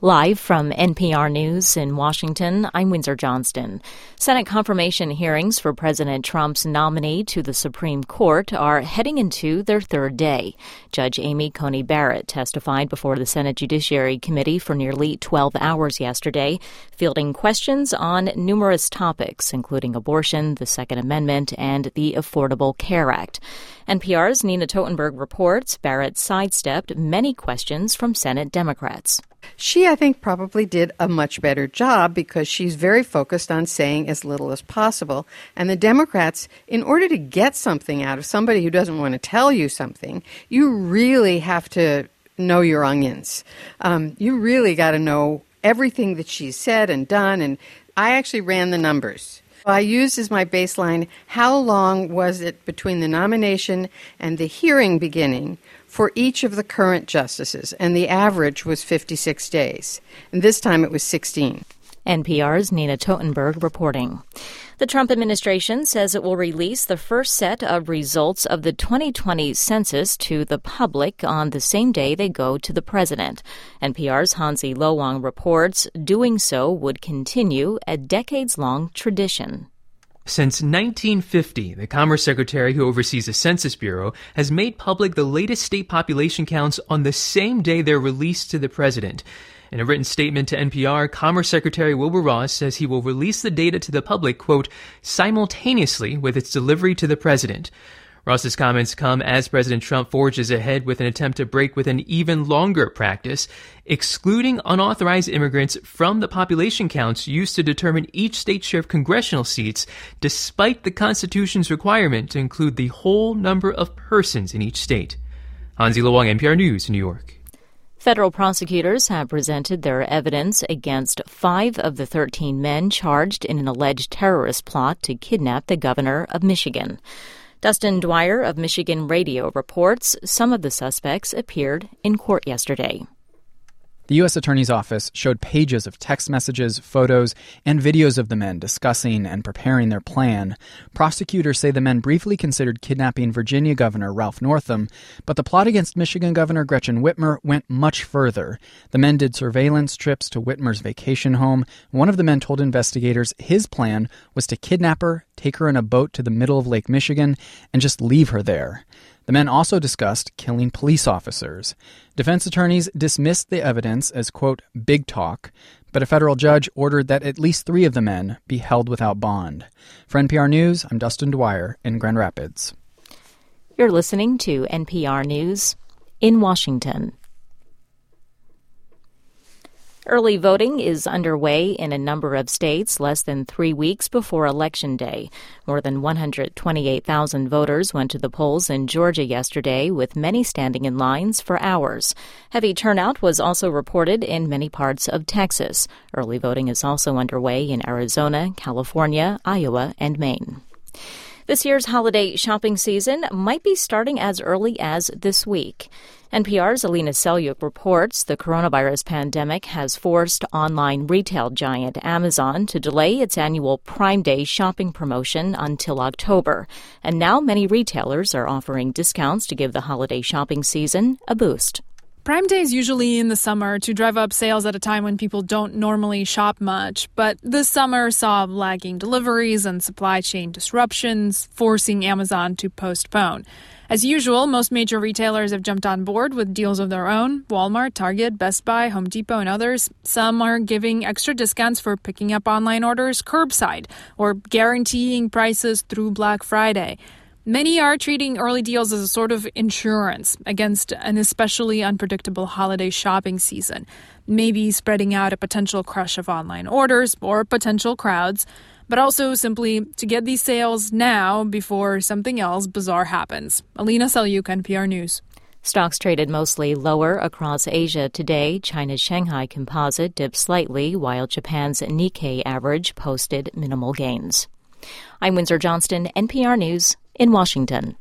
Live from NPR News in Washington, I'm Windsor Johnston. Senate confirmation hearings for President Trump's nominee to the Supreme Court are heading into their third day. Judge Amy Coney Barrett testified before the Senate Judiciary Committee for nearly 12 hours yesterday, fielding questions on numerous topics, including abortion, the Second Amendment, and the Affordable Care Act. NPR's Nina Totenberg reports Barrett sidestepped many questions from Senate Democrats. She, I think, probably did a much better job because she's very focused on saying as little as possible. And the Democrats, in order to get something out of somebody who doesn't want to tell you something, you really have to know your onions. You really got to know everything that she's said and done. And I actually ran the numbers. I used as my baseline, how long was it between the nomination and the hearing beginning for each of the current justices, and the average was 56 days. And this time it was 16. NPR's Nina Totenberg reporting. The Trump administration says it will release the first set of results of the 2020 census to the public on the same day they go to the president. NPR's Hansi Lo Wang reports doing so would continue a decades-long tradition. Since 1950, the Commerce Secretary who oversees the Census Bureau has made public the latest state population counts on the same day they're released to the president. In a written statement to NPR, Commerce Secretary Wilbur Ross says he will release the data to the public, quote, simultaneously with its delivery to the president. Ross's comments come as President Trump forges ahead with an attempt to break with an even longer practice, excluding unauthorized immigrants from the population counts used to determine each state's share of congressional seats, despite the Constitution's requirement to include the whole number of persons in each state. Hansi Lo Wang, NPR News, New York. Federal prosecutors have presented their evidence against 5 of the 13 men charged in an alleged terrorist plot to kidnap the governor of Michigan. Dustin Dwyer of Michigan Radio reports some of the suspects appeared in court yesterday. The U.S. Attorney's Office showed pages of text messages, photos, and videos of the men discussing and preparing their plan. Prosecutors say the men briefly considered kidnapping Virginia Governor Ralph Northam, but the plot against Michigan Governor Gretchen Whitmer went much further. The men did surveillance trips to Whitmer's vacation home. One of the men told investigators his plan was to kidnap her, take her in a boat to the middle of Lake Michigan, and just leave her there. The men also discussed killing police officers. Defense attorneys dismissed the evidence as, quote, big talk, but a federal judge ordered that at least 3 of the men be held without bond. For NPR News, I'm Dustin Dwyer in Grand Rapids. You're listening to NPR News in Washington. Early voting is underway in a number of states less than 3 weeks before Election Day. More than 128,000 voters went to the polls in Georgia yesterday, with many standing in lines for hours. Heavy turnout was also reported in many parts of Texas. Early voting is also underway in Arizona, California, Iowa, and Maine. This year's holiday shopping season might be starting as early as this week. NPR's Alina Selyuk reports the coronavirus pandemic has forced online retail giant Amazon to delay its annual Prime Day shopping promotion until October. And now many retailers are offering discounts to give the holiday shopping season a boost. Prime Day is usually in the summer to drive up sales at a time when people don't normally shop much, but this summer saw lagging deliveries and supply chain disruptions, forcing Amazon to postpone. As usual, most major retailers have jumped on board with deals of their own. Walmart, Target, Best Buy, Home Depot, and others. Some are giving extra discounts for picking up online orders curbside or guaranteeing prices through Black Friday. Many are treating early deals as a sort of insurance against an especially unpredictable holiday shopping season, maybe spreading out a potential crush of online orders or potential crowds, but also simply to get these sales now before something else bizarre happens. Alina Selyuk, NPR News. Stocks traded mostly lower across Asia today. China's Shanghai Composite dipped slightly, while Japan's Nikkei average posted minimal gains. I'm Windsor Johnston, NPR News in Washington.